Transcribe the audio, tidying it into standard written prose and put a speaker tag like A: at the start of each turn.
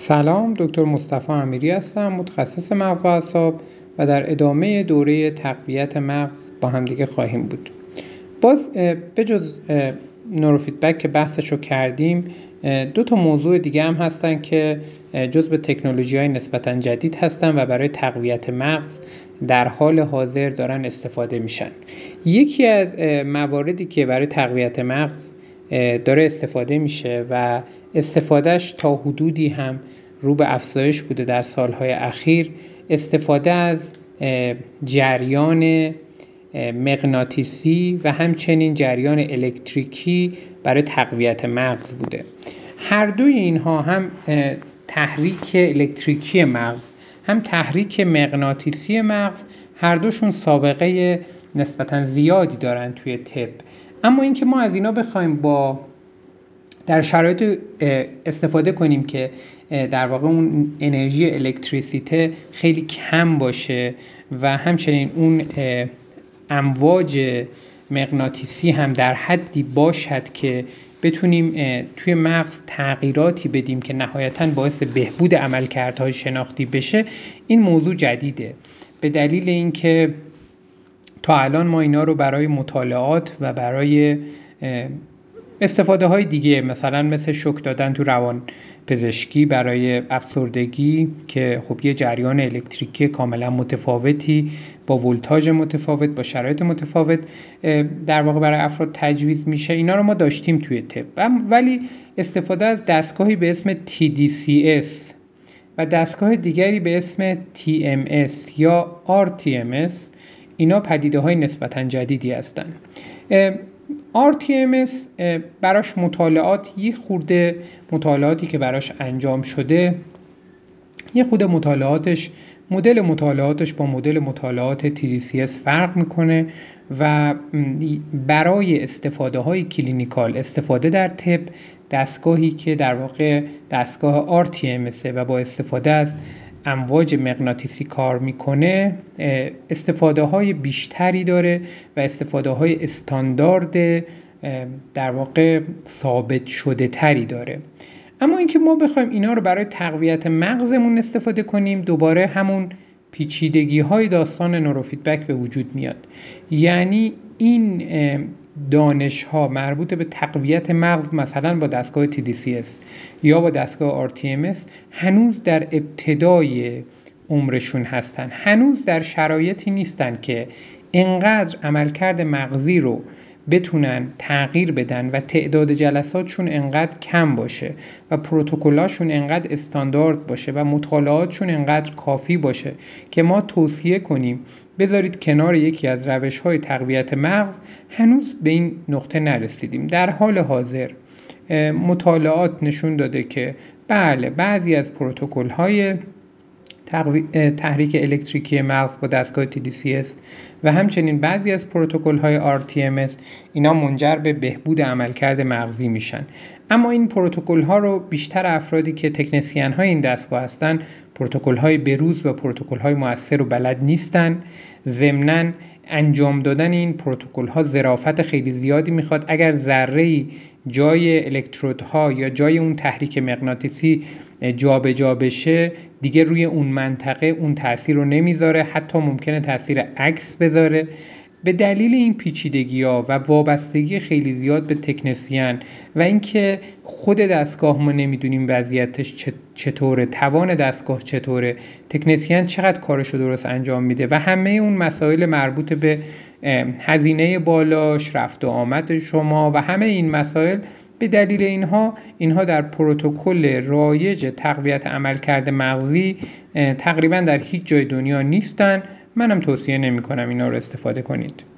A: سلام، دکتر مصطفی امیری هستم، متخصص مغز و اعصاب و در ادامه دوره تقویت مغز با هم دیگه خواهیم بود. باز به جز نوروفیدبک که بحثشو کردیم، دو تا موضوع دیگه هم هستن که جزو تکنولوژی‌های نسبتاً جدید هستن و برای تقویت مغز در حال حاضر دارن استفاده میشن. یکی از مواردی که برای تقویت مغز داره استفاده میشه و استفادهش تا حدودی هم رو به افزایش بوده در سالهای اخیر، استفاده از جریان مغناطیسی و همچنین جریان الکتریکی برای تقویت مغز بوده. هر دوی اینها، هم تحریک الکتریکی مغز هم تحریک مغناطیسی مغز، هر دوشون سابقه نسبتاً زیادی دارن توی طب. اما اینکه ما از اینا بخوایم در شرایط استفاده کنیم که در واقع اون انرژی الکتریسیته خیلی کم باشه و همچنین اون امواج مغناطیسی هم در حدی باشد که بتونیم توی مغز تغییراتی بدیم که نهایتاً باعث بهبود عملکردهای شناختی بشه، این موضوع جدیده. به دلیل اینکه تا الان ما اینا رو برای مطالعات و برای استفاده های دیگه، مثل شوک دادن تو روان پزشکی برای افسردگی که خب یه جریان الکتریکی کاملا متفاوتی با ولتاژ متفاوت با شرایط متفاوت در واقع برای افراد تجویز میشه، اینا رو ما داشتیم توی طب. ولی استفاده از دستگاهی به اسم TDCS و دستگاه دیگری به اسم TMS یا RTMS، اینا پدیده های نسبتاً جدیدی هستن. RTMS براش مطالعاتی که براش انجام شده، یه خود مدل مطالعاتش با مدل مطالعات TDCS فرق میکنه و برای استفاده های کلینیکال، استفاده در طب، دستگاهی که در واقع دستگاه RTMS و با استفاده از امواج مغناطیسی کار میکنه، استفاده های بیشتری داره و استفاده های استاندارد در واقع ثابت شده تری داره. اما اینکه ما بخوایم اینا رو برای تقویت مغزمون استفاده کنیم، دوباره همون پیچیدگی های داستان نوروفیدبک به وجود میاد. یعنی این دانش ها مربوط به تقویت مغز مثلا با دستگاه TDCS یا با دستگاه RTMS هنوز در ابتدای عمرشون هستن، هنوز در شرایطی نیستن که انقدر عملکرد مغزی رو بتونن تغییر بدن و تعداد جلساتشون انقدر کم باشه و پروتکلاشون انقدر استاندارد باشه و مطالعاتشون انقدر کافی باشه که ما توصیه کنیم بذارید کنار یکی از روش‌های تقویت مغز. هنوز به این نقطه نرسیدیم. در حال حاضر مطالعات نشون داده که بله، بعضی از پروتکل‌های تحریک الکتریکی مغز با دستگاه TDCS و همچنین بعضی از پروتکل‌های RTMS اینا منجر به بهبود عملکرد مغزی میشن. اما این پروتکل‌ها رو بیشتر افرادی که تکنسین‌های این دستگاه هستن پروتکل‌های بروز و پروتکل‌های مؤثر و بلد نیستن. ضمناً انجام دادن این پروتکل‌ها ظرافت خیلی زیادی میخواد. اگر ذره‌ای جای الکترودها یا جای اون تحریک مغناطیسی جابجا بشه، دیگه روی اون منطقه اون تأثیر رو نمیذاره، حتی ممکنه تأثیر عکس بذاره. به دلیل این پیچیدگی‌ها و وابستگی خیلی زیاد به تکنسین و اینکه خود دستگاه ما نمیدونیم وضعیتش چطوره، توان دستگاه چطوره، تکنسین چقدر کارشو درست انجام میده و همه اون مسائل مربوط به هزینه بالاش، رفت و آمد شما و همه این مسائل، به دلیل اینها در پروتکل رایج تقویت عملکرد مغزی تقریبا در هیچ جای دنیا نیستن. منم توصیه نمی کنم اینا رو استفاده کنید.